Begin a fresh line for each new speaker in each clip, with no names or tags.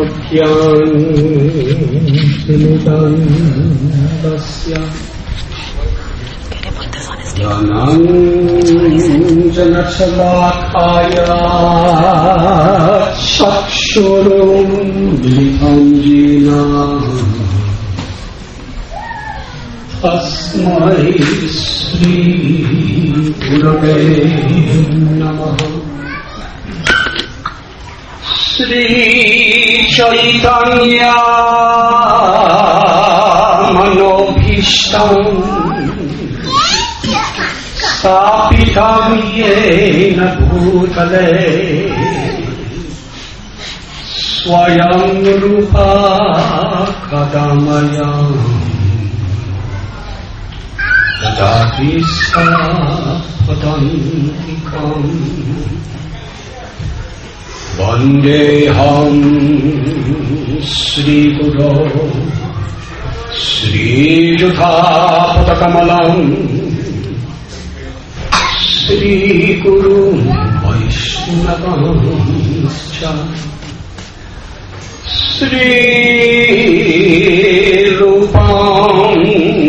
Vijnantimidandasya Dhananjanachalakaya Chakshurum Militanjina Tasmai Sri Gurave Namaha. Sri Chaitanya Manobhishtam Stapitam Yena Bhutale Swayam Rupa Kadamayam Dadati Sapadantikam Vandeham Sri Guru Sri Jutapatakamalам Sri Guru Vaishnavamscha Sri Rupam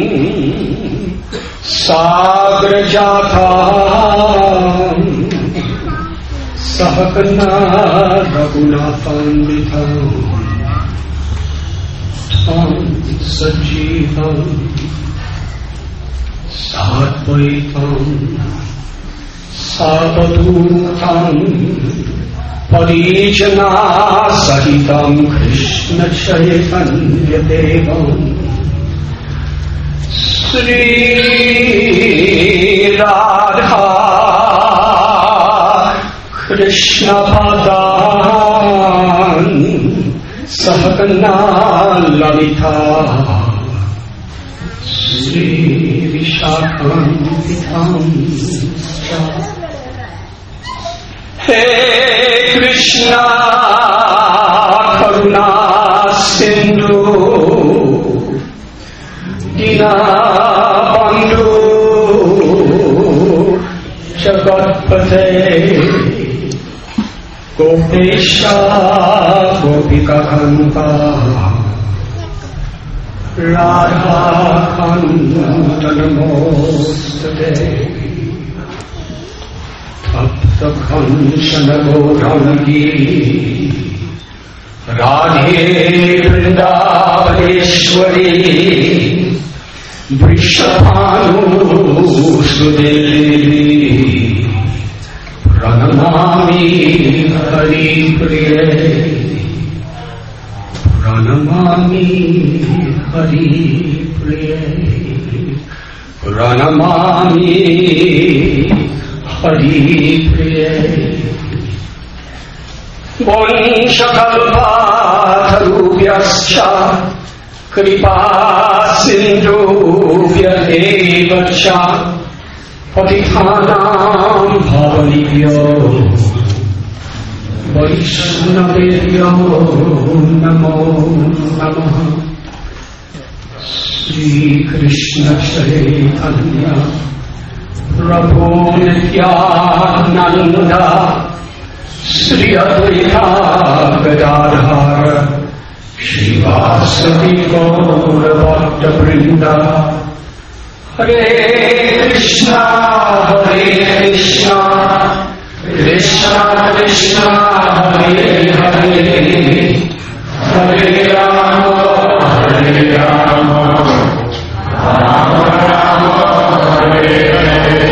Sagrajatam Sahakana Raghunathanvitam Tam Sajivam Sadvaitam Savadutam Parijana Sahitam Krishna Chaitanya Devam Sri Radha Krishna Padan Sahagana Lalita Sri Vishakam Hey Krishna Karuna Sindhu Dinabandhu Jagatpate Gopesha Gopikakanta Radha Kanta Namostate Tapta Kanchana Gaurangi Radhe Vrindavaneshwari Vrishabhanu Sudevi Pranamami Hari Priye Pranamami Hari Priye Pranamami Hari Priye Vanshakalpatarubhyascha Kripa Sindhubhya eva cha Patithanam Bhavanibhyo Vaishnavebhyo Namo Namaha. Sri Krishna Chaitanya Prabhu Nityananda Sri Advaita Gadadhara Shivasati Gaura Bhatta Vrinda Hare Krishna Krishna Krishna Hare Hare Hare Rama Hare Rama Rama Rama Hare Hare.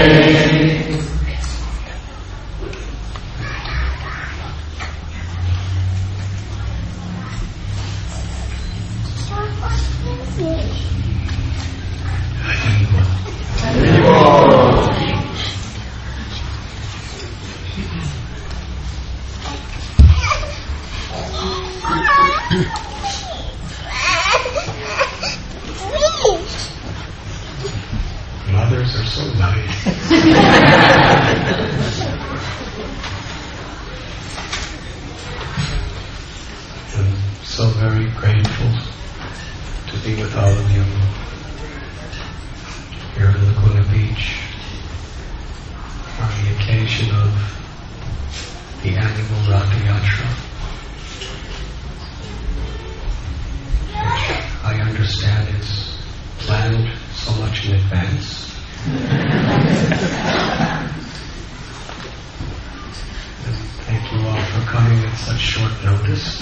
Mothers are so nice. I'm so very grateful to be with all of you here in Laguna Beach on the occasion of the annual Ratha Yatra. noticed?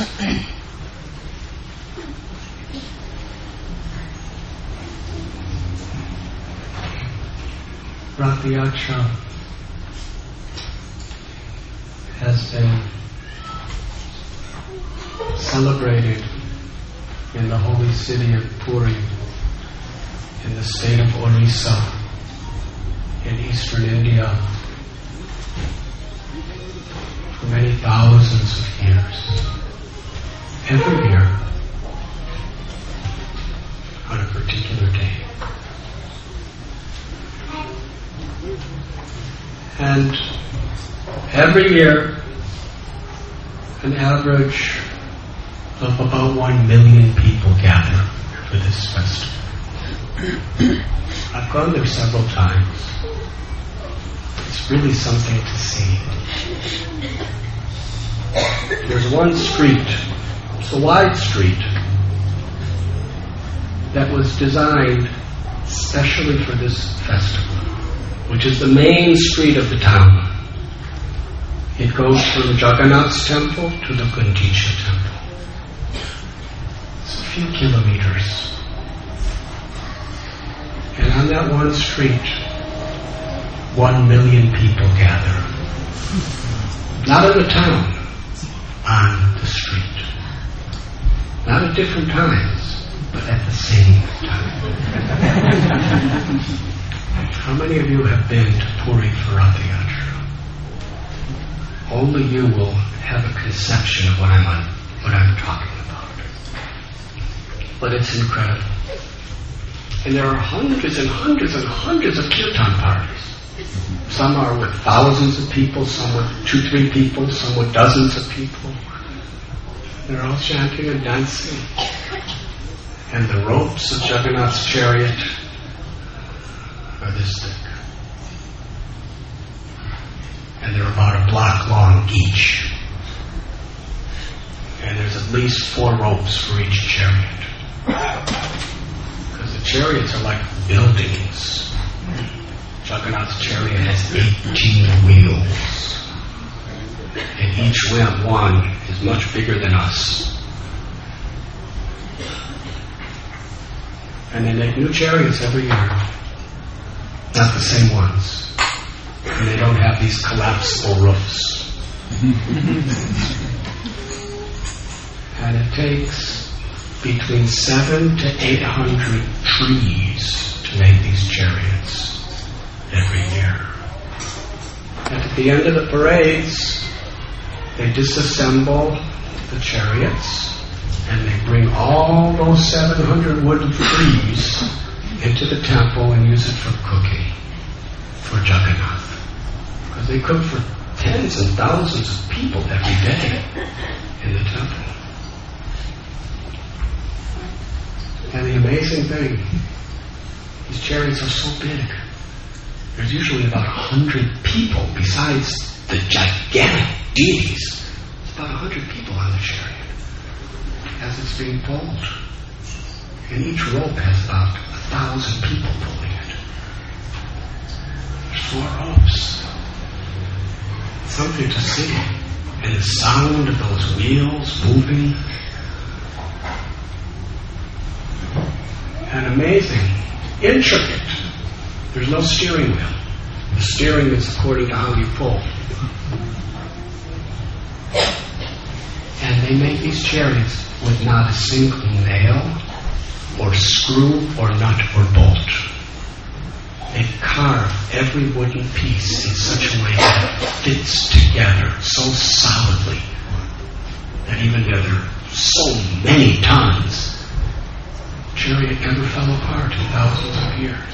Rath Yatra has been celebrated in the holy city of Puri, in the state of Orissa, in eastern India, for many thousands of years. Every year, on a particular day. And every year, an average of about 1 million people gather for this festival. I've gone there several times. It's really something to see. There's one street, it's a wide street, that was designed specially for this festival, which is the main street of the town. It goes from Jagannath's temple to the Gundicha temple. It's a few kilometers. And on that one street, 1 million people gather. Not in the town, on the street. Not at different times, but at the same time. How many of you have been to Puri for Rath Yatra? Only you will have a conception of what I'm talking about. But it's incredible. And there are hundreds and hundreds and hundreds of kirtan parties. Some are with thousands of people, some with 2-3 people, some with dozens of people. They're all chanting and dancing. And the ropes of Jagannath's chariot are this thick. And they're about a block long each. And there's at least 4 ropes for each chariot. Because the chariots are like buildings. Jagannath's chariot has 18 wheels. And each one is much bigger than us. And they make new chariots every year. Not the same ones. And they don't have these collapsible roofs. And it takes between 700 to 800 trees to make these chariots every year. And at the end of the parades, they disassemble the chariots and they bring all those 700 wooden trees into the temple and use it for cooking for Jagannath. Because they cook for tens and thousands of people every day in the temple. And the amazing thing, these chariots are so big. There's usually about 100 people besides the gigantic deities. There's about 100 people on the chariot as it's being pulled. And each rope has about 1,000 people pulling it. There's 4 ropes. Something to see. And the sound of those wheels moving. And amazing. Intricate. There's no steering wheel. The steering is according to how you pull. And they make these chariots with not a single nail or screw or nut or bolt. They carve every wooden piece in such a way that it fits together so solidly that even though there are so many tons, the chariot never fell apart in thousands of years.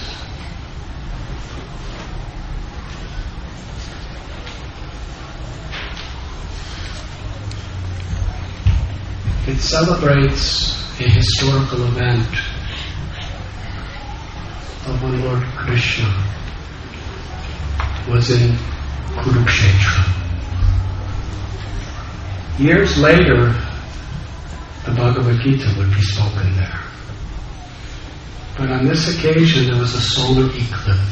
It celebrates a historical event of when Lord Krishna was in Kurukshetra. Years later, the Bhagavad Gita would be spoken there. But on this occasion, there was a solar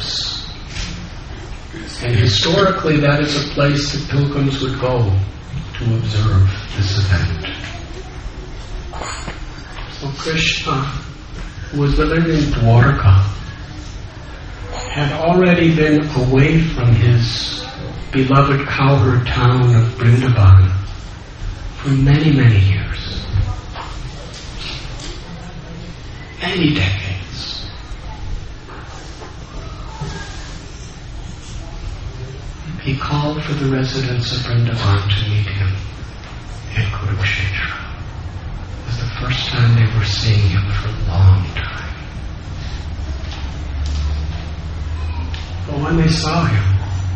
eclipse. And historically, that is a place that pilgrims would go to observe this event. So Krishna, who was living in Dwarka, had already been away from his beloved cowherd town of Vrindavan for many, many years. Many decades. He called for the residents of Vrindavan to meet him in Kurukshetra. It was the first time they were seeing him for a long time. But when they saw him,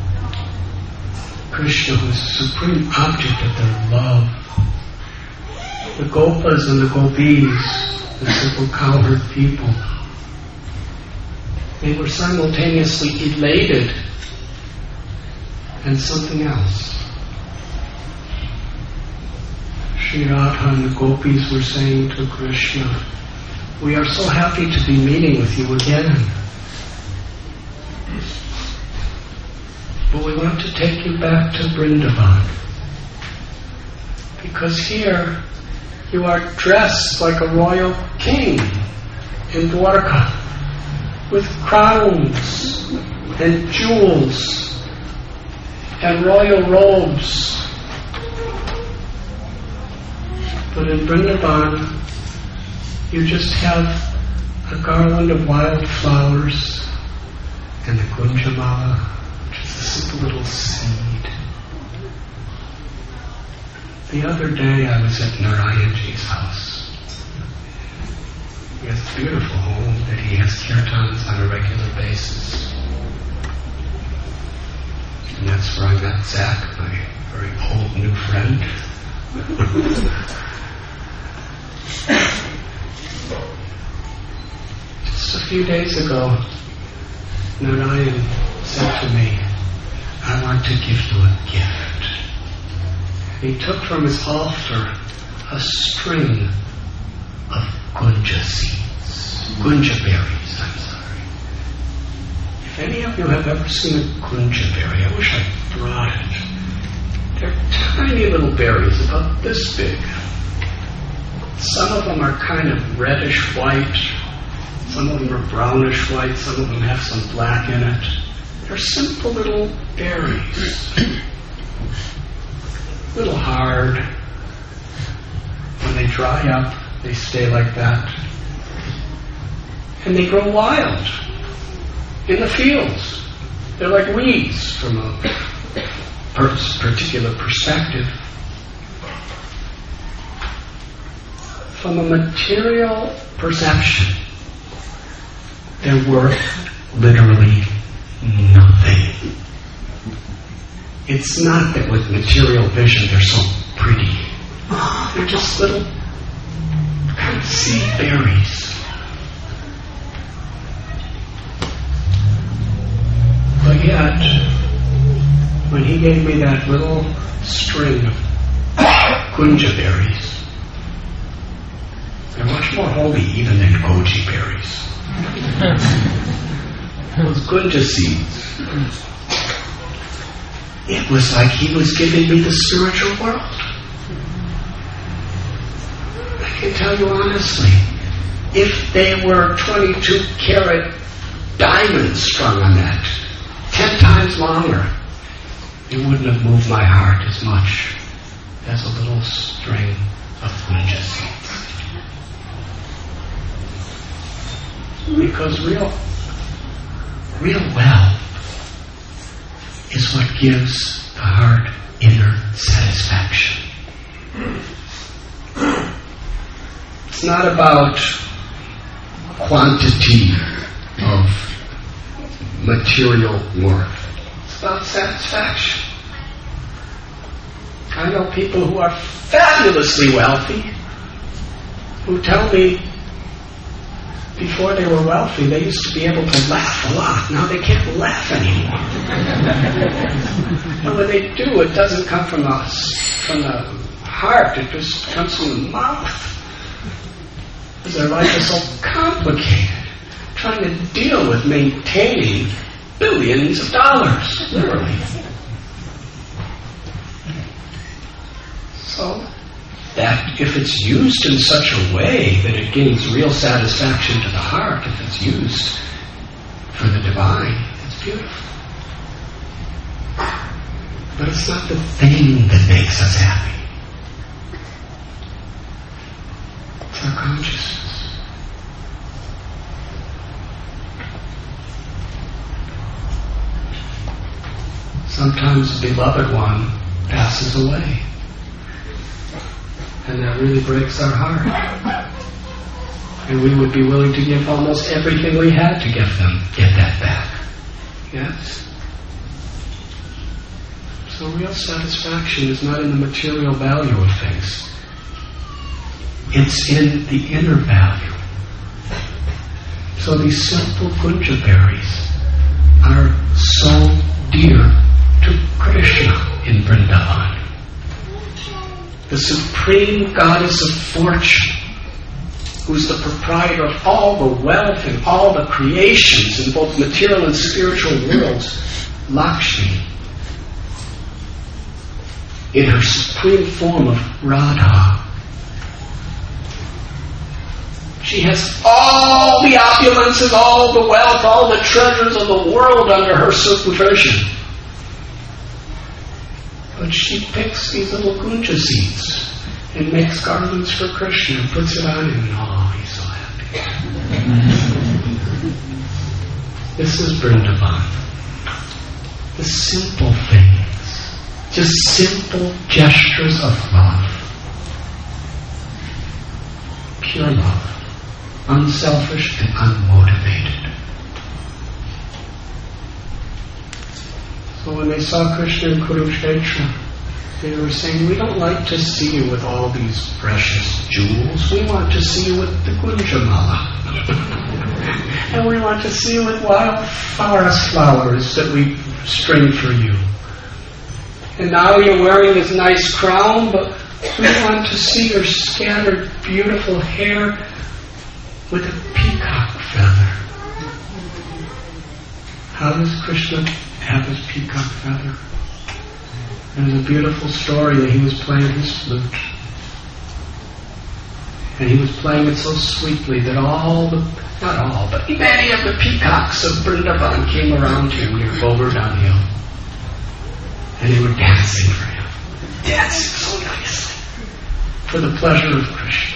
Krishna was the supreme object of their love. The gopas and the gopis, the simple cowherd people, they were simultaneously elated and something else. Sri Radha and the gopis were saying to Krishna, "We are so happy to be meeting with you again. But we want to take you back to Vrindavan. Because here you are dressed like a royal king in Dwarka, with crowns and jewels and royal robes. But in Vrindavan, you just have a garland of wild flowers and the Gunjamala, which is a simple little seed." The other day I was at Narayanji's house. He has a beautiful home that he has kirtans on a regular basis. And that's where I met Zach, my very old new friend. Just a few days ago, Narayan said to me, "I want to give you a gift." He took from his altar a string of gunja seeds, gunja berries, I'm sorry. If any of you have ever seen a gunja berry, I wish I brought it. They're tiny little berries, about this big. Some of them are kind of reddish white, some of them are brownish white, some of them have some black in it. They're simple little berries. A little hard. When they dry up, they stay like that. And they grow wild in the fields. They're like weeds from a particular perspective. From a material perception, they're worth literally nothing. It's not that with material vision they're so pretty. They're just little kind of seed berries. But yet, when he gave me that little string of gunja berries, they're much more holy even than goji berries. Those gunja seeds. It was like he was giving me the spiritual world. I can tell you honestly, if they were 22-carat diamonds strung on that, 10 times longer, it wouldn't have moved my heart as much as a little string of gunja seeds. Because real wealth is what gives the heart inner satisfaction. It's not about quantity of material worth. It's about satisfaction. I know people who are fabulously wealthy who tell me before they were wealthy, they used to be able to laugh a lot. Now they can't laugh anymore. And when they do, it doesn't come from the heart. It just comes from the mouth. Because their life is so complicated. Trying to deal with maintaining billions of dollars, literally. also that if it's used in such a way that it gains real satisfaction to the heart, if it's used for the divine, it's beautiful. But it's not the thing that makes us happy. It's our consciousness. Sometimes the beloved one passes away. And that really breaks our heart. And we would be willing to give almost everything we had to get that back. Yes? So real satisfaction is not in the material value of things. It's in the inner value. So these simple gunja berries are so dear to Krishna in Vrindavan. The supreme goddess of fortune, who's the proprietor of all the wealth and all the creations in both material and spiritual worlds, Lakshmi, in her supreme form of Radha. She has all the opulences, all the wealth, all the treasures of the world under her supervision. But she picks these little gunja seeds and makes garlands for Krishna and puts it on him, and oh, he's so happy. This is Vrindavan. The simple things, just simple gestures of love. Pure love, unselfish and unmotivated. So when they saw Krishna in Kurukshetra, they were saying, we don't like to see you with all these precious jewels. We want to see you with the Gunjamala. And we want to see you with wild forest flowers that we string for you. And now you're wearing this nice crown, but we want to see your scattered, beautiful hair with a peacock feather. How does Krishna have his peacock feather? There's a beautiful story that he was playing his flute. And he was playing it so sweetly that not all, but many of the peacocks of Vrindavan came around him near Govardhan Hill. And they were dancing for him. Dancing so nicely. For the pleasure of Krishna.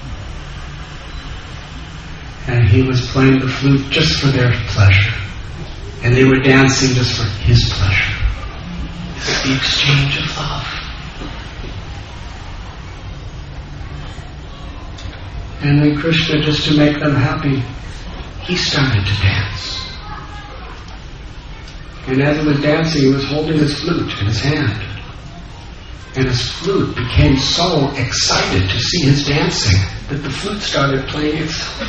And he was playing the flute just for their pleasure. And they were dancing just for his pleasure. It's the exchange of love. And then Krishna, just to make them happy, he started to dance. And as he was dancing, he was holding his flute in his hand. And his flute became so excited to see his dancing that the flute started playing itself.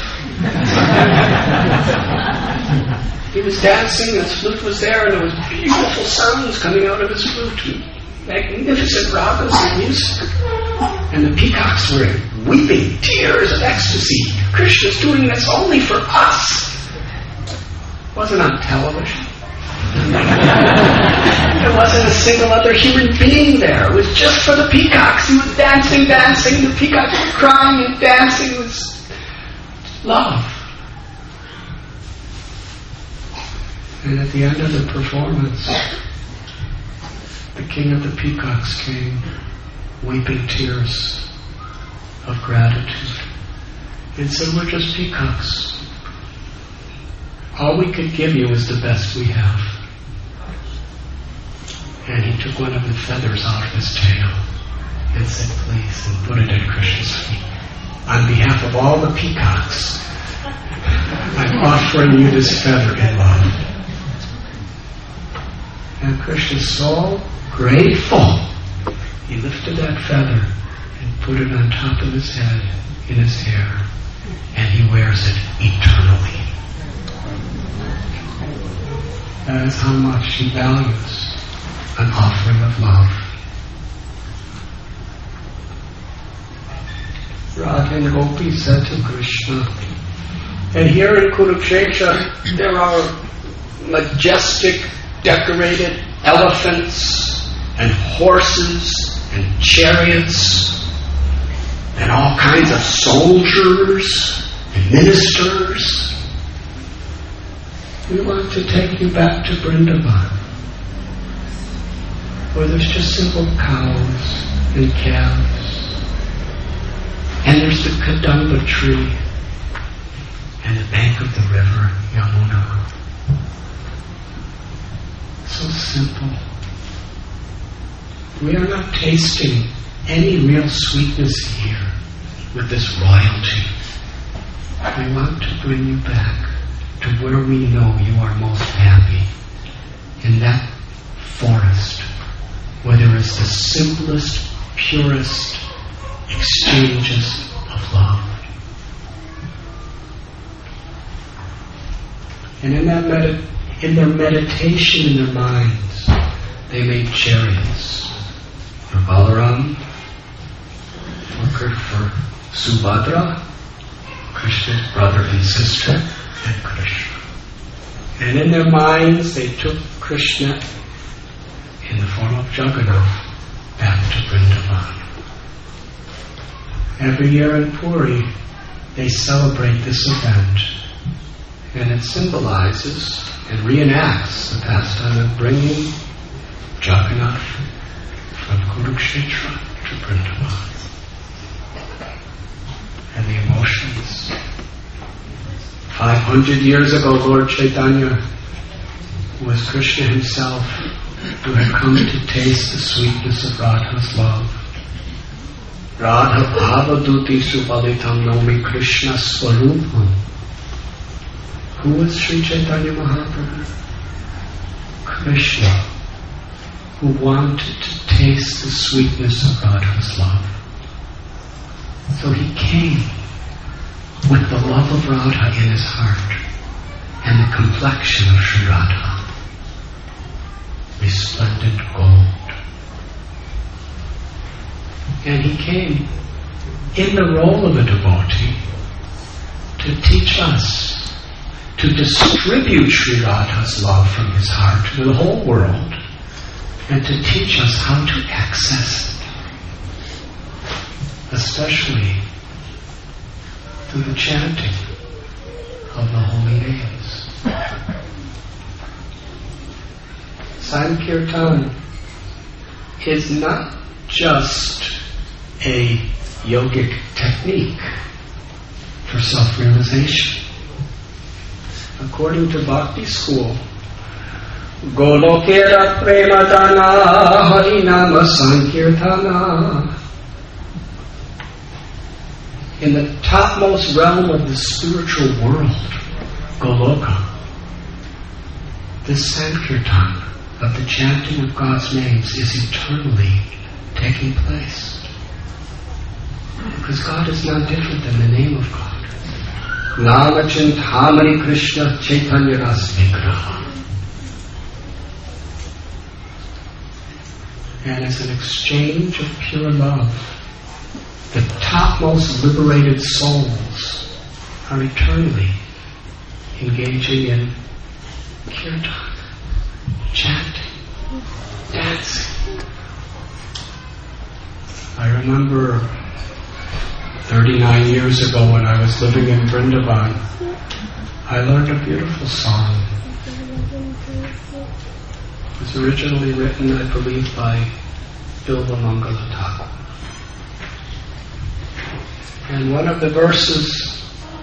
He was dancing, his flute was there, and there was beautiful sounds coming out of his flute. Magnificent ragas and music. And the peacocks were weeping tears of ecstasy. Krishna's doing this only for us. It wasn't on television. There wasn't a single other human being there. It was just for the peacocks. He was dancing. The peacocks were crying and dancing. It was love. And at the end of the performance, the king of the peacocks came, weeping tears of gratitude, and said, we're just peacocks. All we could give you is the best we have. And he took one of the feathers out of his tail and said, please, and put it at Krishna's feet. On behalf of all the peacocks, I'm offering you this feather in love. And Krishna's so grateful. He lifted that feather and put it on top of his head, in his hair, and he wears it eternally. That is how much he values an offering of love. Radha and Gopi said to Krishna, and here in Kurukshetra there are majestic, decorated elephants and horses and chariots and all kinds of soldiers and ministers. We want to take you back to Vrindavan, where there's just simple cows and calves, and there's the Kadamba tree and the bank of the river Yamuna. So simple. We are not tasting any real sweetness here with this royalty. We want to bring you back to where we know you are most happy, in that forest where there is the simplest, purest exchanges of love. And in their meditation in their minds, they made chariots for Balaram, for Subhadra, Krishna's brother and sister, and Krishna. And in their minds, they took Krishna in the form of Jagannath back to Vrindavan. Every year in Puri, they celebrate this event, and it symbolizes and reenacts the pastime of bringing Jagannath from Kurukshetra to Vrindavan. And the emotions. 500 years ago, Lord Chaitanya, who was Krishna himself, who had come to taste the sweetness of Radha's love. Radha Bhavaduti Supalitam Nomi Krishna Swarupam. Who was Sri Chaitanya Mahaprabhu? Krishna, who wanted to taste the sweetness of Radha's love. So he came with the love of Radha in his heart and the complexion of Sri Radha, resplendent gold. And he came in the role of a devotee to teach us to distribute Sri Radha's love from his heart to the whole world and to teach us how to access it, especially through the chanting of the holy names. Sankirtan is not just a yogic technique for self-realization. According to Bhakti school, Golokera Premadana Harinama Sankirtana. In the topmost realm of the spiritual world, Goloka, this Sankirtan of the chanting of God's names is eternally taking place. Because God is not different than the name of God. Namachintamani Krishna Chaitanya Ras Vigraha. And as an exchange of pure love, the topmost liberated souls are eternally engaging in kirtan, chanting, dancing. I remember 39 years ago when I was living in Vrindavan, I learned a beautiful song. It was originally written, I believe, by Bilva Mangala Thakur. And one of the verses,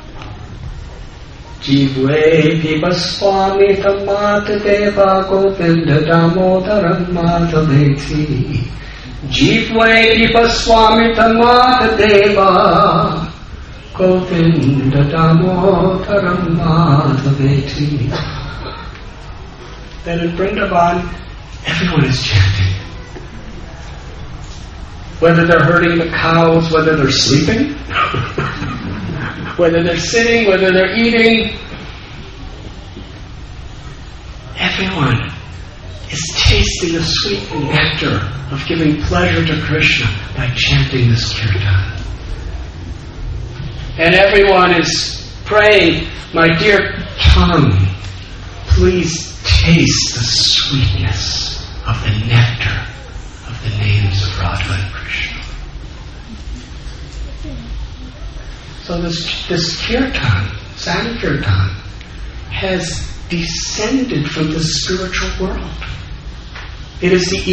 Jivve Pipaswami Tamat Deva Govinda Damodaram Madhaveti. Jivve Pipaswami Tamat Deva Govinda Damodaram Madhaveti. Then in Vrindavan, everyone is chanting. Whether they're herding the cows, whether they're sleeping, whether they're sitting, whether they're eating, everyone is tasting the sweet nectar of giving pleasure to Krishna by chanting this kirtan. And everyone is praying, my dear tongue, please taste the sweetness of the nectar of the names of Radha So this kirtan, Sankirtan, has descended from the spiritual world. It is the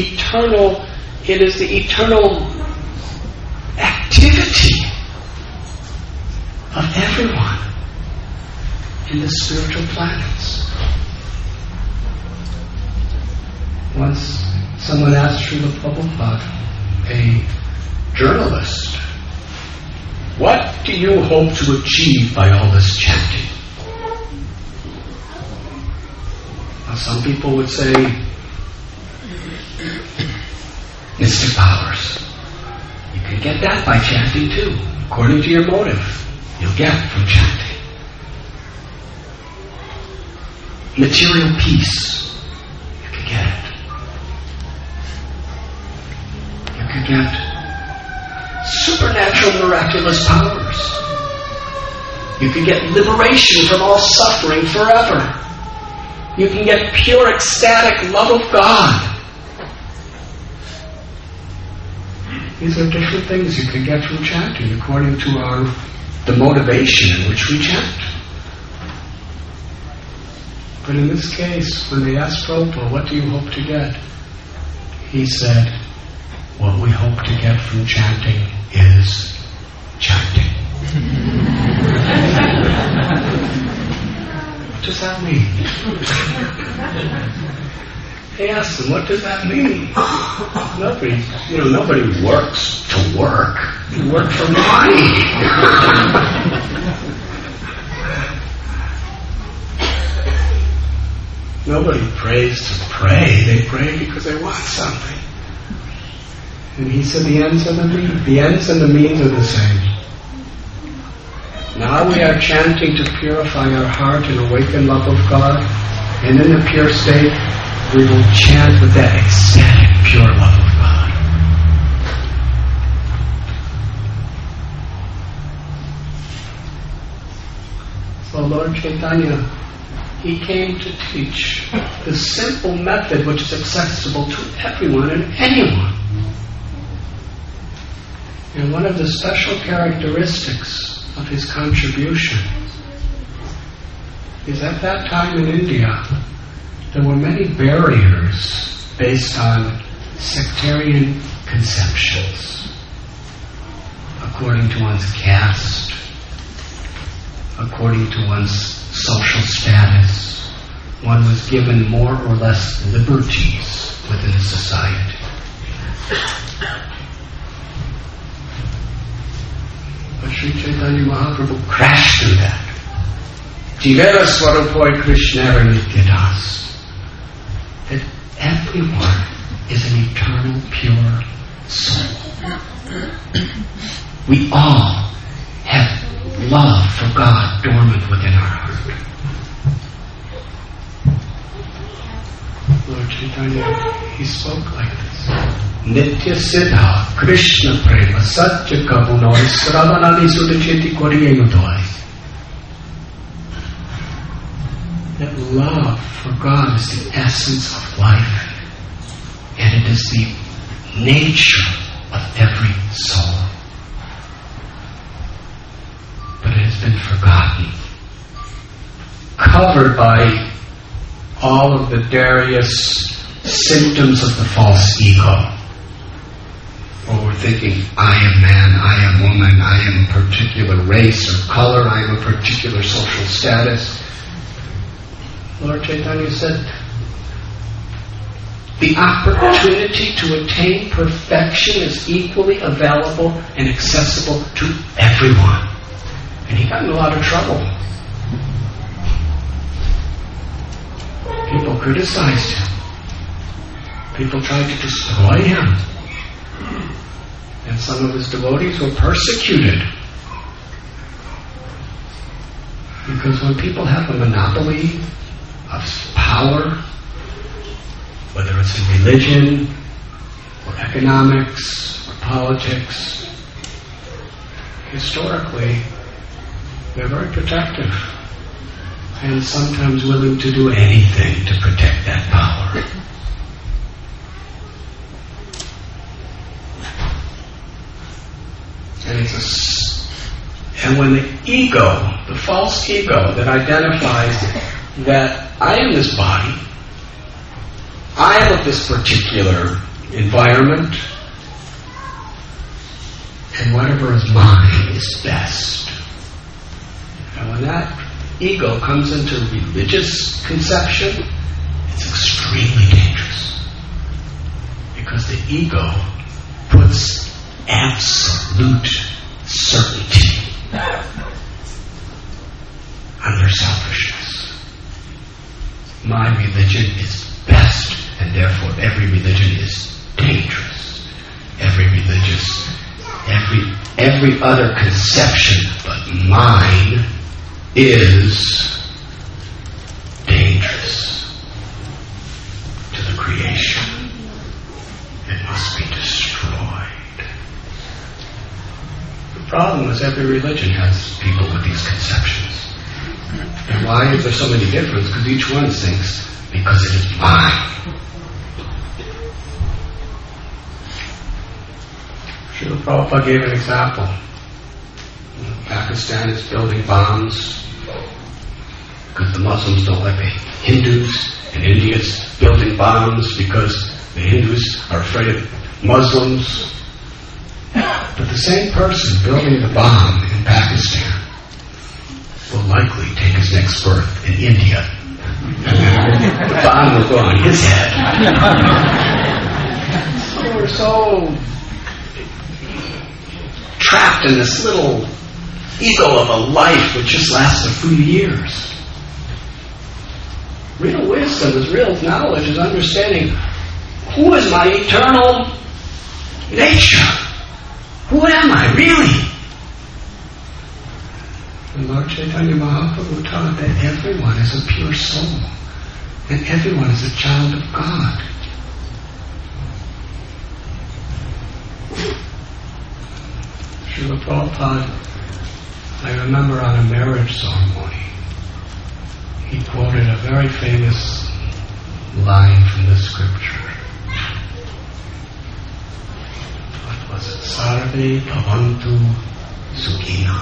eternal activity of everyone in the spiritual planets. Once someone asked Srila Prabhupada, a journalist, what do you hope to achieve by all this chanting? Now, some people would say, mystic powers. You can get that by chanting too, according to your motive. You'll get from chanting. Material peace. You can get it. You can get supernatural miraculous powers. You can get liberation from all suffering forever. You can get pure ecstatic love of God. These are different things you can get from chanting according to the motivation in which we chant. But in this case, when they asked Prabhupada, what do you hope to get? He said, what we hope to get from chanting is chanting. What does that mean? They asked him, what does that mean? Nobody works to work. You work for money. Nobody prays to pray. They pray because they want something. And he said the ends and the means are the same. Now we are chanting to purify our heart and awaken love of God. And in the pure state, we will chant with that ecstatic, pure love of God. So Lord Chaitanya, he came to teach the simple method which is accessible to everyone and anyone. And one of the special characteristics of his contribution is at that time in India, there were many barriers based on sectarian conceptions, according to one's caste, according to one's social status. One was given more or less liberties within a society. But Sri Chaitanya Mahaprabhu crashed through that. Jivera Swarupoi Krishna Nityadas. That everyone is an eternal, pure soul. We all have love for God dormant within our heart. Lord Chaitanya, he spoke like this. Nitya Siddha Krishna Prema Satya Kabunoi Sravanani Sudacheti Koriye Yudoi. That love for God is the essence of life, and it is the nature of every soul. But it has been forgotten, covered by all of the various symptoms of the false ego. Or we're thinking, I am man, I am woman, I am a particular race or color, I am a particular social status. Lord Chaitanya said, the opportunity to attain perfection is equally available and accessible to everyone. And he got in a lot of trouble. People criticized him. People tried to destroy him. And some of his devotees were persecuted. Because when people have a monopoly of power, whether it's in religion, or economics, or politics, historically, they're very protective and sometimes willing to do anything to protect that power. And And when the ego, the false ego that identifies that I am this body, I am of this particular environment, and whatever is mine is best. And when that ego comes into religious conception, it's extremely dangerous. Because the ego puts absolute certainty under selfishness. My religion is best, and therefore every religion is dangerous. Every other conception but mine is dangerous to the creation. It must be destroyed. The problem is every religion has people with these conceptions. And why is there so many differences? Because each one thinks, because it is mine. Srila Prabhupada gave an example. Pakistan is building bombs because the Muslims don't like the Hindus, and India's building bombs because the Hindus are afraid of Muslims. But the same person building the bomb in Pakistan will likely take his next birth in India. The bomb will go on his head. So we're so trapped in this little ego of a life which just lasts a few years. Real wisdom is real knowledge, is understanding who is my eternal nature? Who am I really? And Lord Chaitanya Mahaprabhu taught that everyone is a pure soul, and everyone is a child of God. Srila Prabhupada, I remember on a marriage ceremony, he quoted a very famous line from the scripture. What was it? Sarve bhavantu sukhina.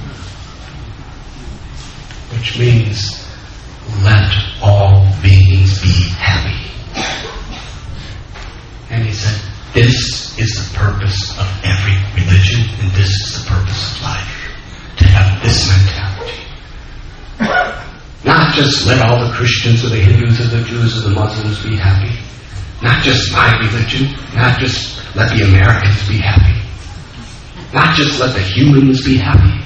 Which means, let all beings be happy. And he said, this is the purpose of every religion, and this is the purpose of life. To have this mentality. Not just let all the Christians or the Hindus or the Jews or the Muslims be happy. Not just my religion. Not just let the Americans be happy. Not just let the humans be happy.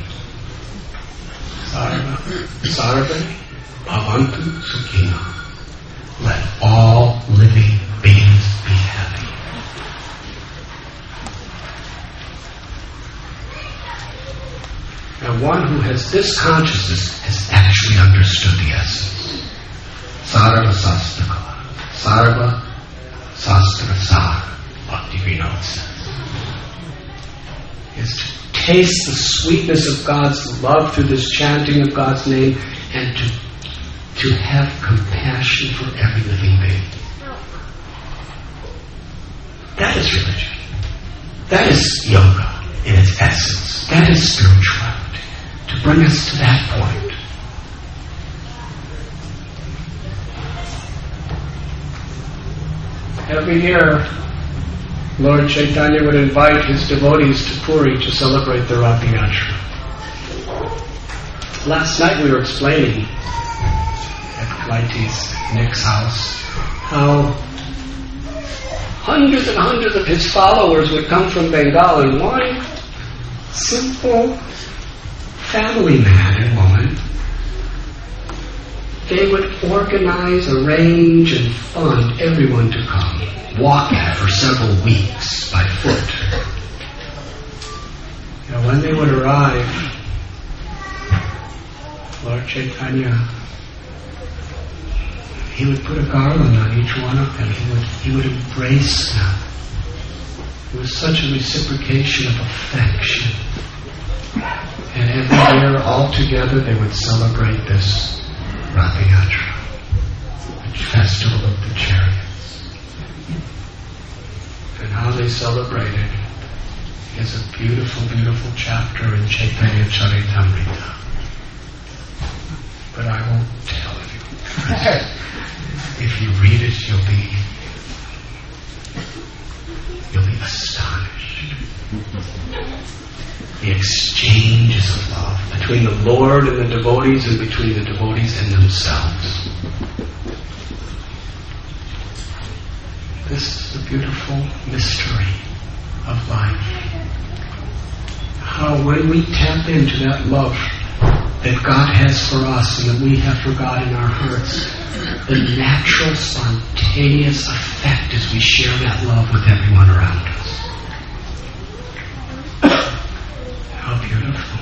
Sarve bhavantu sukhina. Let all living beings be happy. Now, one who has this consciousness has actually understood the essence. Sarva sastra. Sarva sastra sar. Bhakti Vinod says. Is to taste the sweetness of God's love through this chanting of God's name, and to have compassion for every living being. That is religion. That is yoga in its essence. That is spirituality. To bring us to that point. Every year, Lord Chaitanya would invite his devotees to Puri to celebrate the Rath Yatra. Last night we were explaining at Kaiti's Nick's house how hundreds and hundreds of his followers would come from Bengal, and one simple family man and woman, they would organize, arrange, and fund everyone to come, walk at for several weeks by foot. When they would arrive, Lord Chaitanya, he would put a garland on each one of them. He would embrace them. It was such a reciprocation of affection. And every year, all together, they would celebrate this Rath Yatra, the festival of the chariots. And how they celebrated is a beautiful, beautiful chapter in Chaitanya Charitamrita. But I won't tell you. If you read it, you'll be astonished. The exchanges of love between the Lord and the devotees, and between the devotees and themselves. This is the beautiful mystery of life. How when we tap into that love that God has for us and that we have for God in our hearts, the natural, spontaneous effect is we share that love with everyone around us. How beautiful.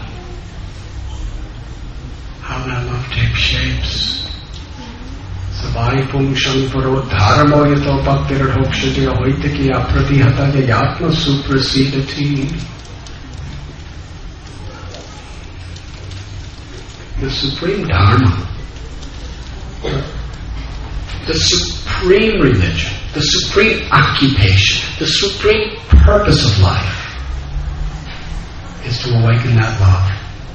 How that love takes shapes. Savai pumsham paro dharmo yato bhaktir hokshati ahoitiki apratihata yatma suprasidati. The supreme dharma, the supreme religion, the supreme occupation, the supreme purpose of life is to awaken that love.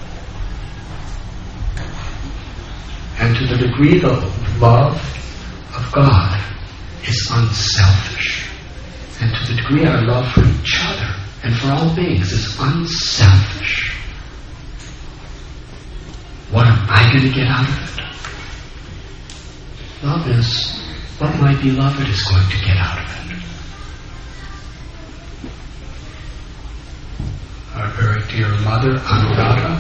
And to the degree the love of God is unselfish, and to the degree our love for each other and for all beings is unselfish, what am I going to get out of it? Love is what my beloved is going to get out of it. Our very dear mother, Anuradha,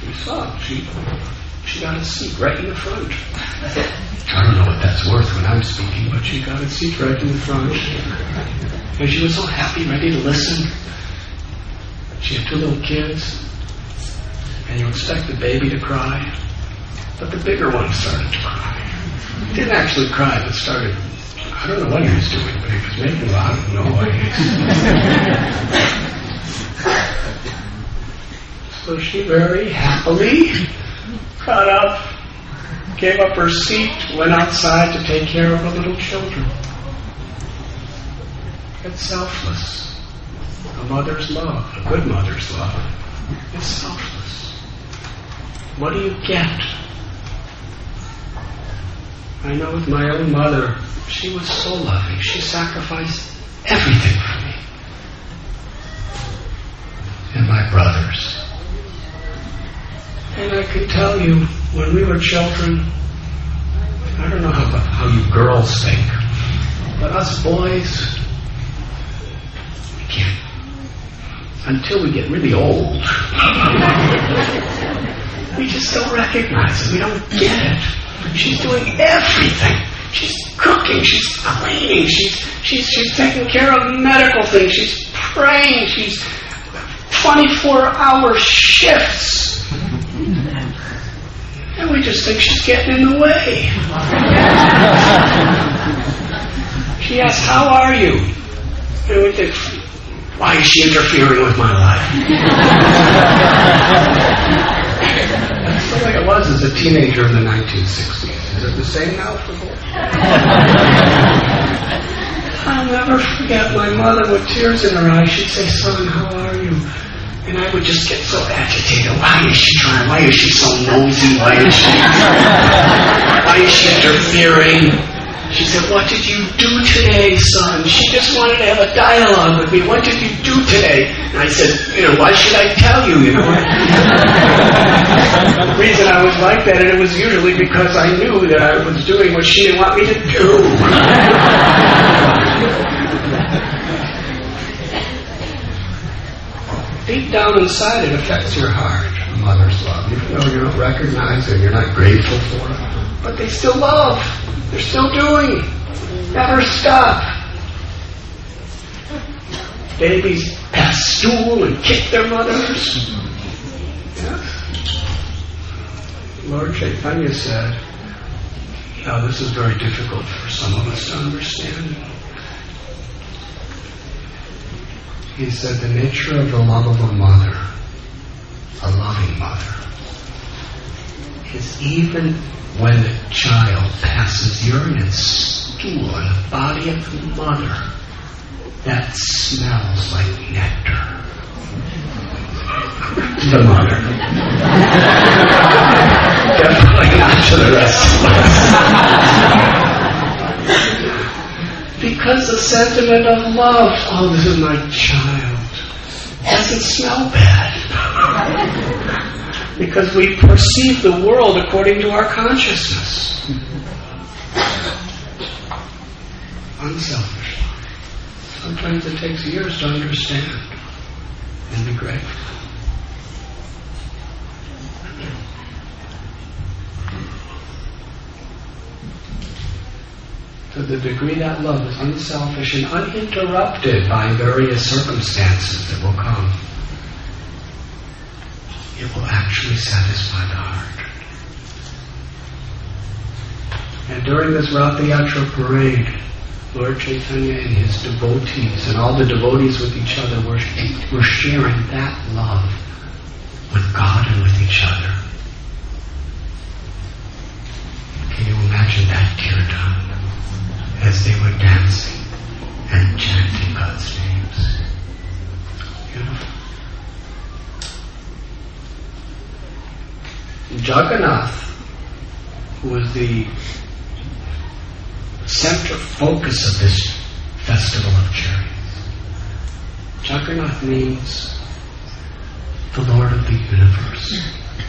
she got a seat right in the front. I don't know what that's worth when I'm speaking, but she got a seat right in the front. And she was so happy, ready to listen. She had 2 little kids. And you expect the baby to cry, but the bigger one started to cry. He didn't actually cry, but started, I don't know what he was doing, but he was making a lot of noise. So she very happily got up, gave up her seat, went outside to take care of the little children. It's selfless. A mother's love, a good mother's love, is selfless. What do you get? I know with my own mother, she was so loving. She sacrificed everything for me. And my brothers. And I can tell you, when we were children, I don't know how you girls think, but us boys, we can't. Until we get really old. We just don't recognize it. We don't get it. She's doing everything. She's cooking. She's cleaning. She's taking care of medical things. She's praying. She's 24-hour shifts. And we just think she's getting in the way. She asks, "How are you?" And we think, "Why is she interfering with my life?" That's the way it was as a teenager in the 1960s. Is it the same now for both? I'll never forget my mother with tears in her eyes. She'd say, "Son, how are you?" And I would just get so agitated. Why is she trying? Why is she so nosy? Why is she interfering? She said, "What did you do today, son?" She just wanted to have a dialogue with me. "What did you do today?" And I said, "Why should I tell you, The reason I was like that, and it was usually because I knew that I was doing what she didn't want me to do. Deep down inside, it affects your heart, a mother's love. Even though you don't recognize it, you're not grateful for it. But they still love. They're still doing. Never stop. Babies pass stool and kick their mothers. Yes. Lord Chaitanya said, this is very difficult for some of us to understand. He said the nature of the love of a mother, a loving mother, is even when the child passes urine and stool on the body of the mother, that smells like nectar. the mother. Definitely not to the rest of us. Because the sentiment of love, oh, this is my child, doesn't smell bad. Because we perceive the world according to our consciousness. Unselfish. Sometimes it takes years to understand and be grateful. To the degree that love is unselfish and uninterrupted by various circumstances that will come, it will actually satisfy the heart. And during this Rath Yatra parade, Lord Chaitanya and his devotees and all the devotees with each other were sharing that love with God and with each other. Can you imagine that kirtan as they were dancing and chanting God's names? Beautiful. Jagannath, who was the center focus of this festival of chariots. Jagannath means the Lord of the universe.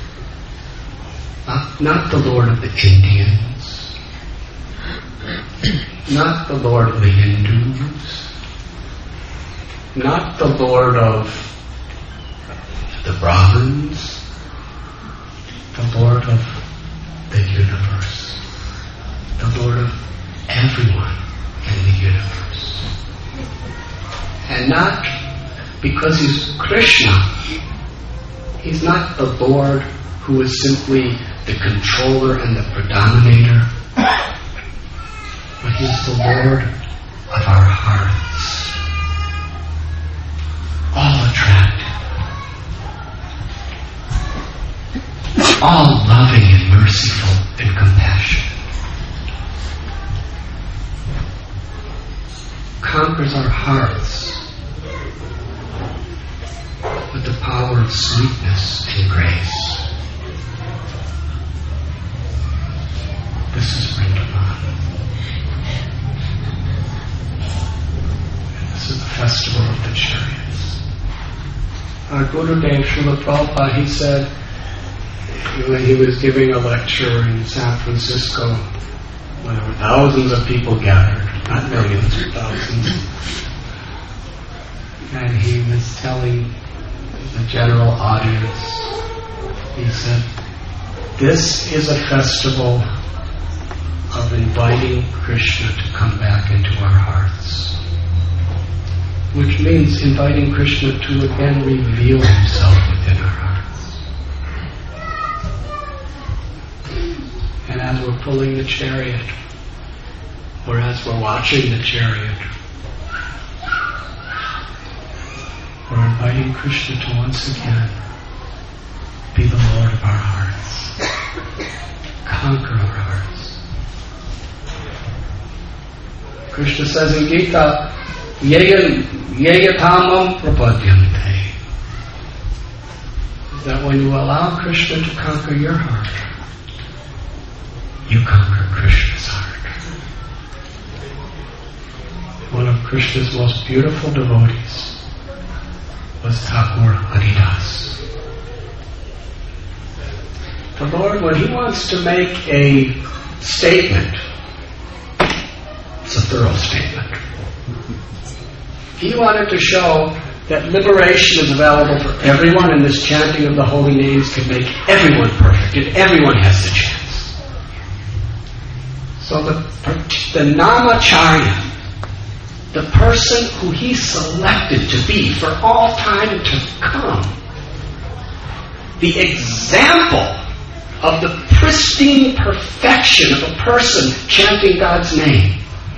Not the Lord of the Indians. Not the Lord of the Hindus. Not the Lord of the Brahmins. The Lord of the universe. The Lord of everyone in the universe. And not because he's Krishna. He's not the Lord who is simply the controller and the predominator. But he's the Lord of our hearts. All attractive. All loving and merciful and compassionate. Conquers our hearts with the power of sweetness and grace. This is Vrindavan. And this is the festival of the chariots. Our Gurudev Srila Prabhupada, he said, when he was giving a lecture in San Francisco, when there were thousands of people gathered, not millions, but thousands, and he was telling the general audience, he said, this is a festival of inviting Krishna to come back into our hearts. Which means inviting Krishna to again reveal himself within our hearts. And as we're pulling the chariot, or as we're watching the chariot, we're inviting Krishna to once again be the Lord of our hearts, conquer our hearts. Krishna says in Gita, Yayatamam prapadyante, that when you allow Krishna to conquer your heart, you conquer Krishna's heart. One of Krishna's most beautiful devotees was Thakur Haridas. The Lord, when He wants to make a statement, it's a thorough statement. He wanted to show that liberation is available for everyone, and this chanting of the holy names can make everyone perfect, and everyone has the chance. So the Namacharya, the person who He selected to be for all time to come, the example of the pristine perfection of a person chanting God's name.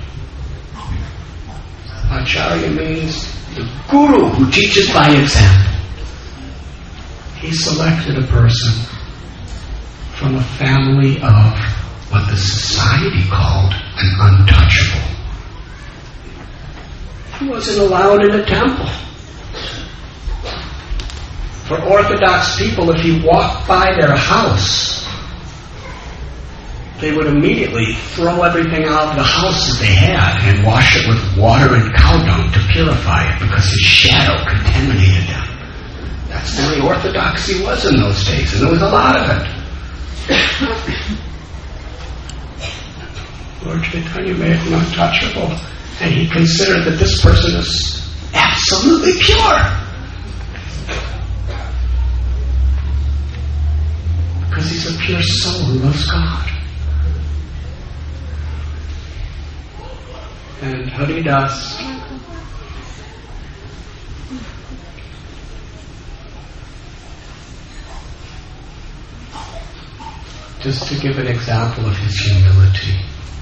Acharya means the guru who teaches by example. He selected a person from a family of what the society called an untouchable. He wasn't allowed in a temple For Orthodox people, if you walk by their house, they would immediately throw everything out of the house that they had and wash it with water and cow dung to purify it because his shadow contaminated them. That's the way Orthodoxy was in those days, and there was a lot of it. Lord Chaitanya made him untouchable, and he considered that this person is absolutely pure. Because he's a pure soul who loves God. And Haridas just to give an example of his humility.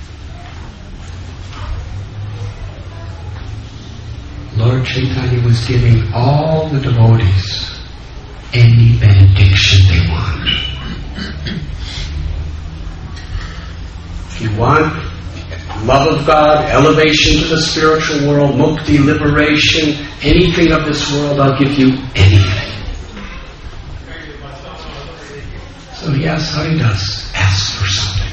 Lord Chaitanya was giving all the devotees any benediction they want. If you want love of God, elevation to the spiritual world, mukti, liberation, anything of this world, I'll give you anything. So he asked Haridas, ask for something.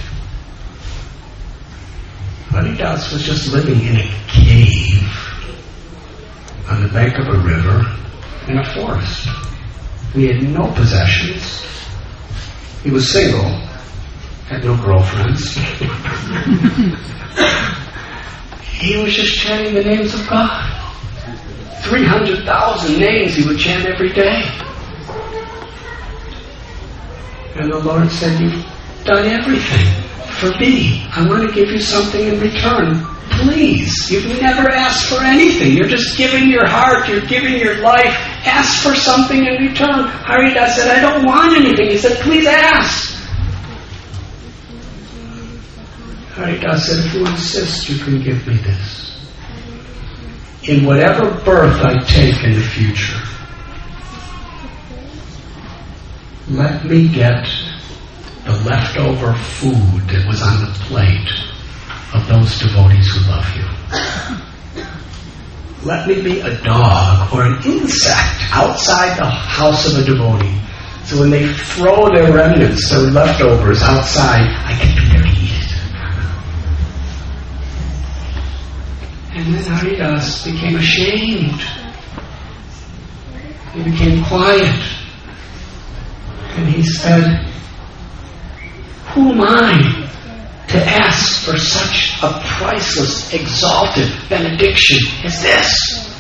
Haridas was just living in a cave on the bank of a river in a forest. And he had no possessions. He was single, had no girlfriends. He was just chanting the names of God. 300,000 names he would chant every day. And the Lord said, you've done everything for me. I want to give you something in return. Please. You've never asked for anything. You're just giving your heart. You're giving your life. Ask for something in return. Haridas said, I don't want anything. He said, please ask. Haridas said, if you insist, you can give me this. In whatever birth I take in the future, let me get the leftover food that was on the plate of those devotees who love you. Let me be a dog or an insect outside the house of a devotee. So when they throw their remnants, their leftovers outside, I can be there to eat it. And then Haridas became ashamed. He became quiet. And he said, who am I to ask for such a priceless, exalted benediction as this?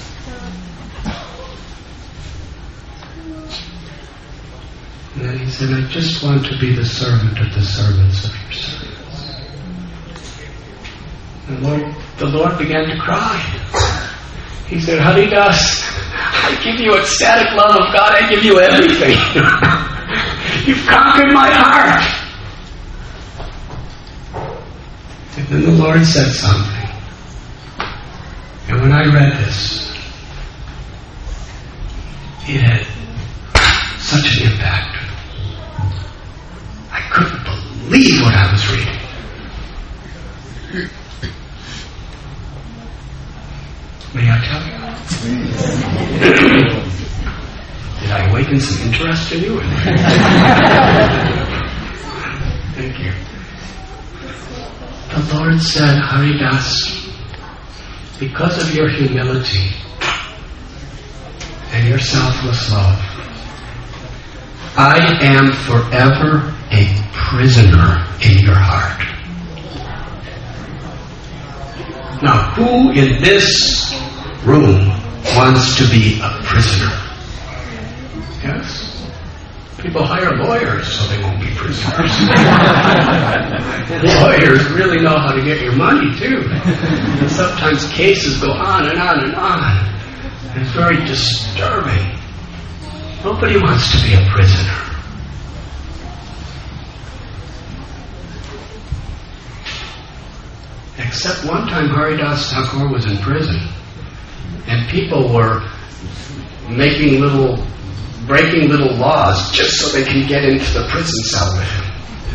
And then he said, I just want to be the servant of the servants of your servants. And the Lord began to cry. He said, Haridas, I give you ecstatic love of God, I give you everything. You've conquered my heart. And then the Lord said something. And when I read this, it had such an impact. I couldn't believe what I was reading. May I tell you? Did I awaken some interest in you? Thank you. The Lord said, Haridas, because of your humility and your selfless love, I am forever a prisoner in your heart. Now, who in this room wants to be a prisoner? Yes? People hire lawyers so they won't be prisoners. Lawyers really know how to get your money, too. And sometimes cases go on and on and on. And it's very disturbing. Nobody wants to be a prisoner. Except one time Haridas Thakur was in prison. And people were breaking little laws just so they can get into the prison cell with him.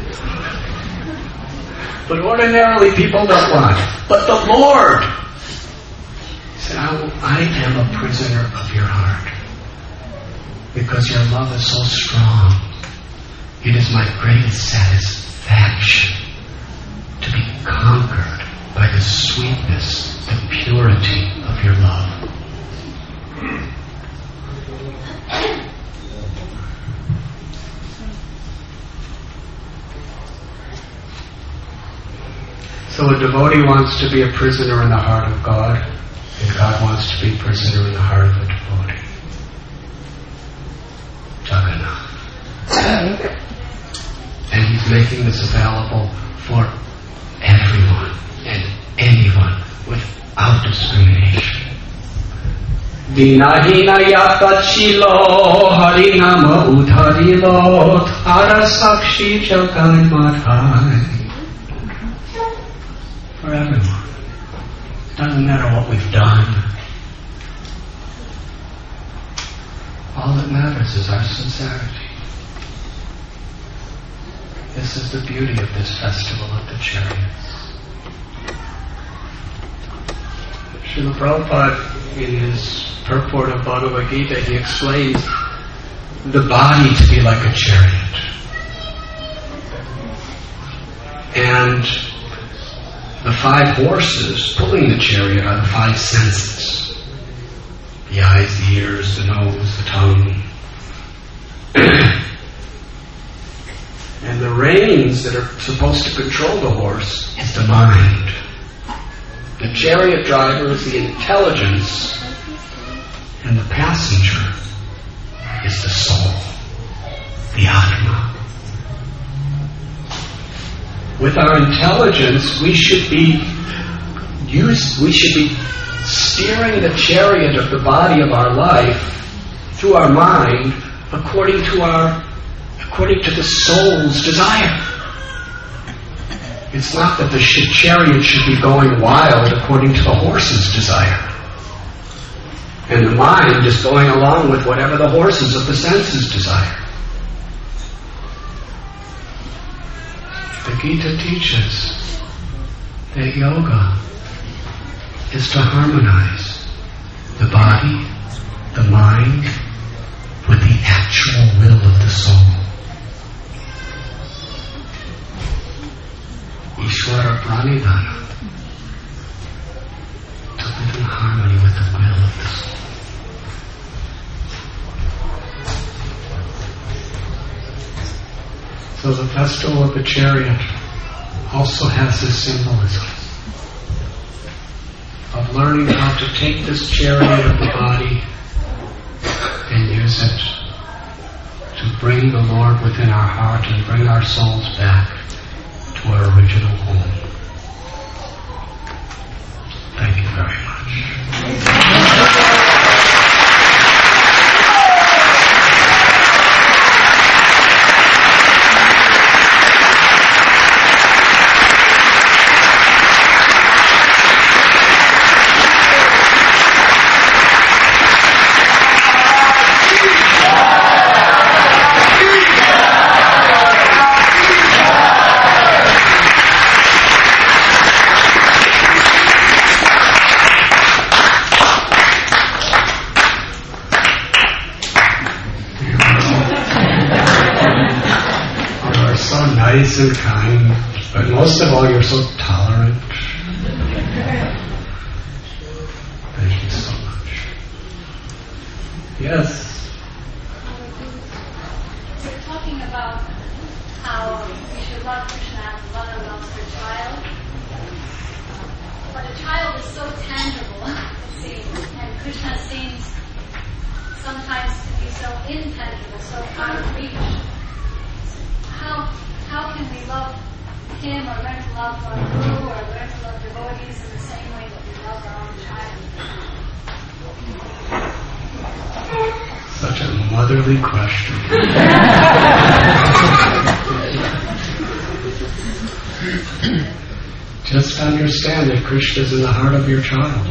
But ordinarily people don't want. But the Lord said, I am a prisoner of your heart. because your love is so strong. It is my greatest satisfaction to be conquered by the sweetness, the purity of your love. So a devotee wants to be a prisoner in the heart of God, and God wants to be a prisoner in the heart of a devotee. Jagannath. And He's making this available for everyone and anyone without discrimination. Dinahina yapachilo harinama udharilo tarasakshi jagan madhai. For everyone. Doesn't matter what we've done. All that matters is our sincerity. This is the beauty of this festival of the chariots. Srila Prabhupada, in his purport of Bhagavad Gita, he explains the body to be like a chariot. And the 5 horses pulling the chariot are the 5 senses. The eyes, the ears, the nose, the tongue. And the reins that are supposed to control the horse is the mind. The chariot driver is the intelligence, and the passenger is the soul, the Atma. With our intelligence, we should be steering the chariot of the body of our life through our mind according to the soul's desire. It's not that the chariot should be going wild according to the horse's desire. And the mind is going along with whatever the horses of the senses desire. The Gita teaches that yoga is to harmonize the body, the mind, with the actual will of the soul. Ishvara Pranidhana, to live in harmony with the will of the soul. So the festival of the chariot also has this symbolism of learning how to take this chariot of the body and use it to bring the Lord within our heart and bring our souls back to our original home. Thank you very much. Nice and kind, but most of all, you're so tolerant. Thank you so much. Yes?
We're talking about how we should love Krishna as a mother loves her child. But a child is so tangible, it seems, and Krishna seems sometimes to be so intangible, so out of reach. How can we love him or learn to love our guru or learn to love devotees in the same way that we love our own child?
Such a motherly question. Just understand that Krishna is in the heart of your child.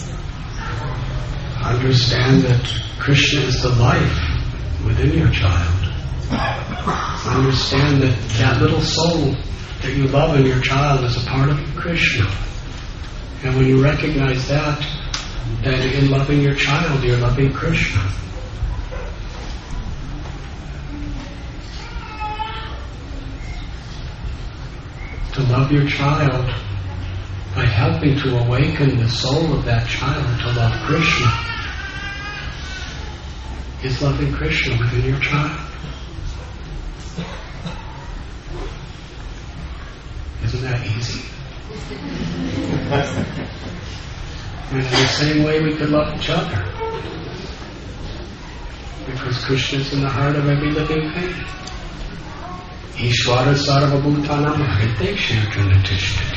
Understand that Krishna is the life within your child. Understand that that little soul that you love in your child is a part of Krishna. And when you recognize that in loving your child, you're loving Krishna. to love your child by helping to awaken the soul of that child to love Krishna is loving Krishna within your child. Isn't that easy? And in the same way we could love each other. Because Krishna is in the heart of every living thing. Ishvara sarvabhutanam hriteshya tishtati.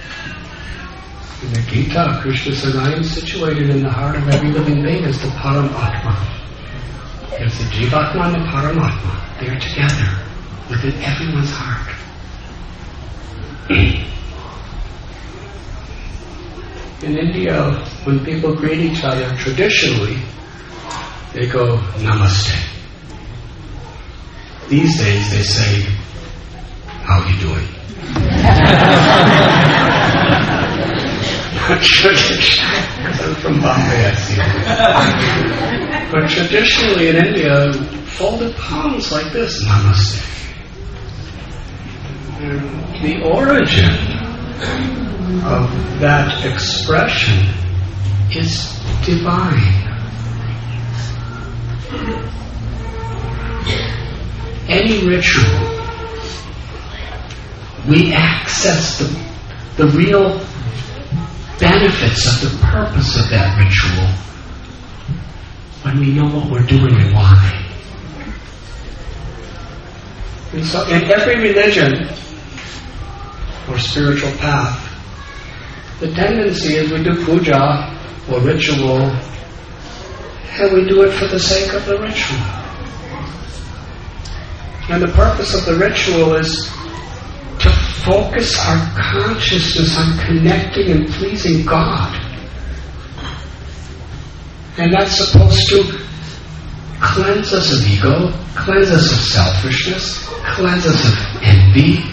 In the Gita, Krishna says, I am situated in the heart of every living being as the Paramatma. There's the Jivatma and the Paramatma. They are together within everyone's heart. In India, when people greet each other, traditionally, they go, Namaste. These days they say, how are you doing? I'm from Bombay, I see. But traditionally in India, folded palms like this, Namaste. And the origin of that expression is divine. Any ritual, we access the real benefits of the purpose of that ritual when we know what we're doing and why. And so in every religion or spiritual path, the tendency is we do puja or ritual, and we do it for the sake of the ritual. And the purpose of the ritual is to focus our consciousness on connecting and pleasing God. And that's supposed to cleanse us of ego, cleanse us of selfishness, cleanse us of envy.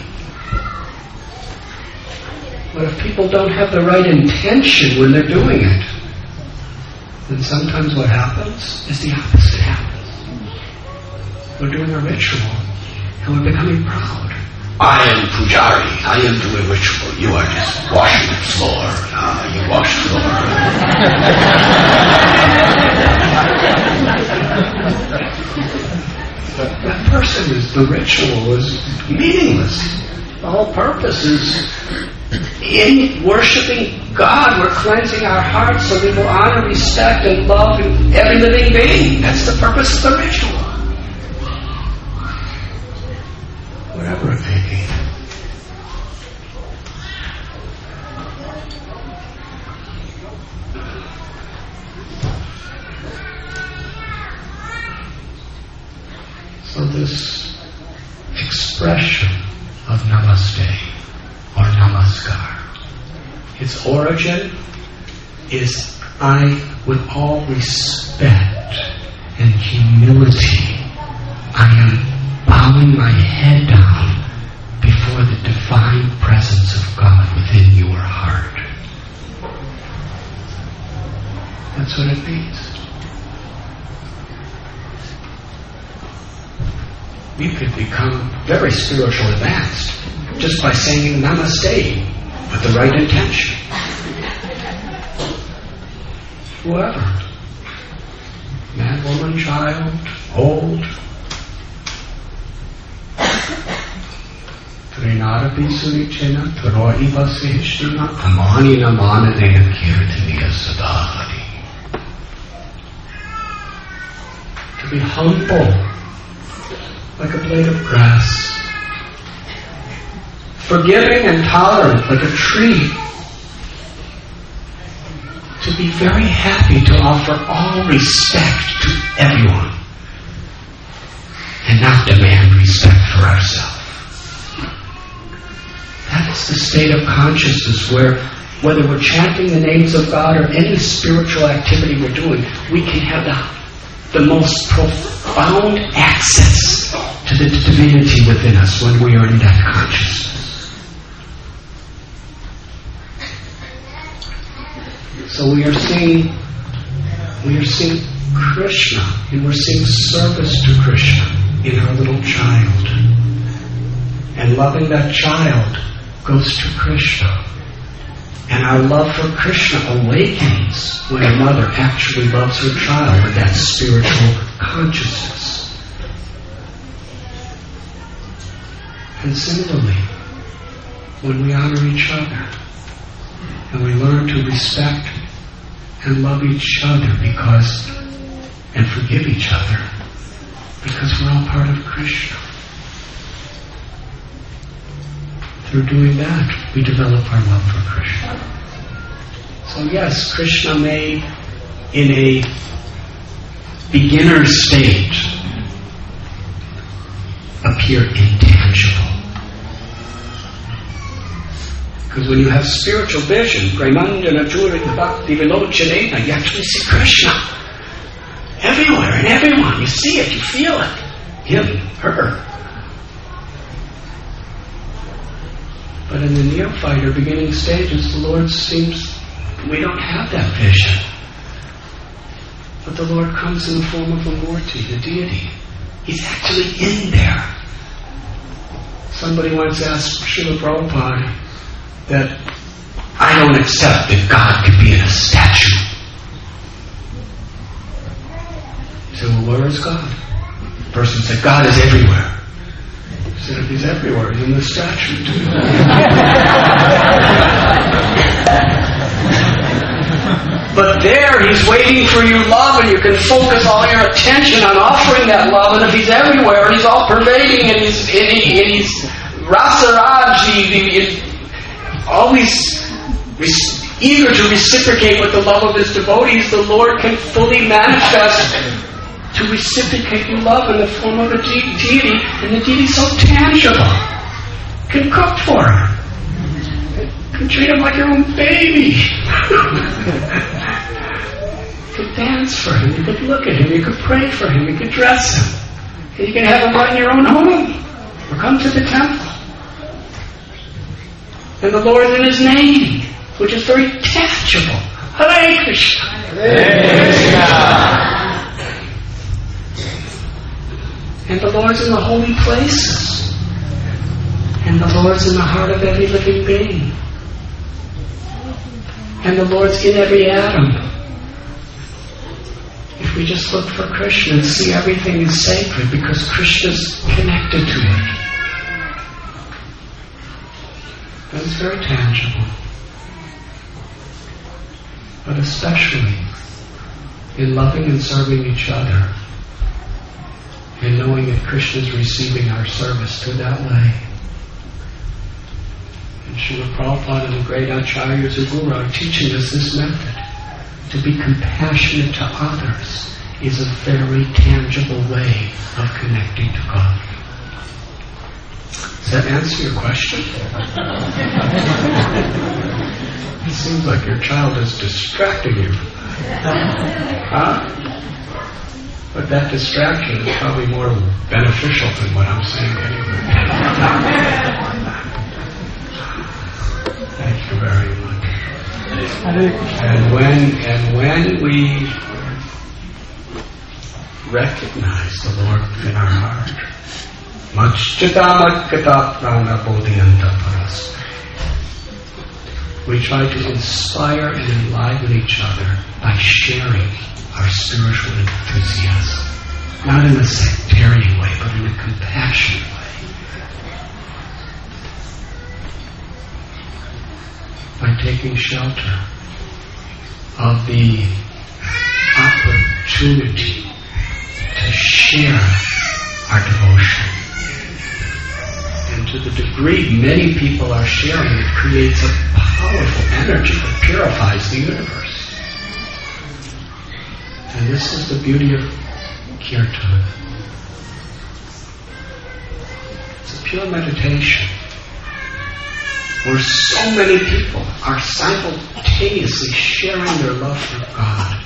But if people don't have the right intention when they're doing it, then sometimes what happens is the opposite happens. We're doing a ritual and we're becoming proud. I am Pujari. I am doing ritual. You are just washing the floor. You wash the floor. That person is, the ritual is meaningless. The whole purpose is in worshiping God, we're cleansing our hearts so we will honor, respect, and love every living being. That's the purpose of the ritual. Whatever it may be. So this expression of Namaste or Namaskar, its origin is I, with all respect and humility, I am bowing my head down before the divine presence of God within your heart. That's what it means. We could become very spiritual advanced just by saying Namaste with the right intention. Whoever. Man, woman, child, old. Trinarapi Surichena, Taroi Vasishtana, Amani Namanadena Kirtaniya Sadahari. To be humble like a blade of grass. Forgiving and tolerant like a tree. To be very happy to offer all respect to everyone and not demand respect for ourselves. That is the state of consciousness where, whether we're chanting the names of God or any spiritual activity we're doing, we can have the most profound access to the divinity within us when we are in that consciousness. So we are seeing Krishna, and we're seeing service to Krishna in our little child. And loving that child goes to Krishna. And our love for Krishna awakens when a mother actually loves her child with that spiritual consciousness. And similarly, when we honor each other and we learn to respect and love each other and forgive each other because we're all part of Krishna. Through doing that, we develop our love for Krishna. So yes, Krishna may, in a beginner state, appear intangible. Because when you have spiritual vision, Premanjana Jurita Bhakti Vilochanena, you actually see Krishna everywhere and everyone. You see it, you feel it. Him, her. But in the neophyte or beginning stages, the Lord seems, we don't have that vision. But the Lord comes in the form of a Murti, the deity. He's actually in there. Somebody once asked Srila Prabhupada that I don't accept that God could be in a statue. He said, well, where is God? The person said, God is everywhere. He said, if he's everywhere, he's in the statue too. But there, he's waiting for your love, and you can focus all your attention on offering that love. And if he's everywhere, he's all pervading, and he's Rasaraj, he's always eager to reciprocate with the love of his devotees, the Lord can fully manifest to reciprocate your love in the form of a deity, and the deity is so tangible. You can cook for him. You can treat him like your own baby. You could dance for him. You could look at him. You could pray for him. You could dress him. And you can have him right in your own home. Or come to the temple. And the Lord in his name, which is very tangible. Hare Krishna.
Hare Krishna.
And the Lord's in the holy places. And the Lord's in the heart of every living being. And the Lord's in every atom. If we just look for Krishna and see everything is sacred because Krishna's connected to it. That is very tangible. But especially in loving and serving each other, and knowing that Krishna is receiving our service through that way. And Srila Prabhupada and the great Acharyas of Guru are teaching us this method. To be compassionate to others is a very tangible way of connecting to God. Does that answer your question? It seems like your child is distracting you. Huh? But that distraction is probably more beneficial than what I'm saying anyway. Thank you very much. And when we recognize the Lord in our heart, we try to inspire and enliven each other by sharing our spiritual enthusiasm. Not in a sectarian way, but in a compassionate way. By taking shelter of the opportunity to share our devotion. And to the degree many people are sharing, it creates a powerful energy that purifies the universe. And this is the beauty of Kirtan. It's a pure meditation where so many people are simultaneously sharing their love for God.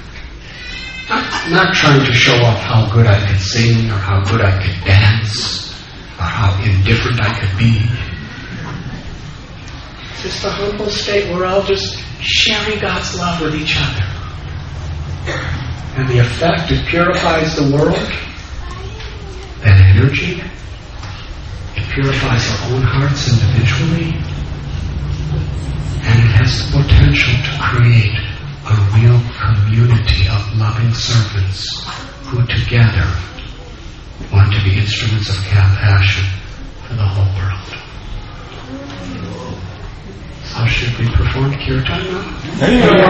Not trying to show off how good I could sing or how good I could dance or how indifferent I could be. It's just a humble state where we're all just sharing God's love with each other. And the effect, it purifies the world. That energy, it purifies our own hearts individually, and it has the potential to create a real community of loving servants who together want to be instruments of compassion for the whole world. So should we perform kirtan now?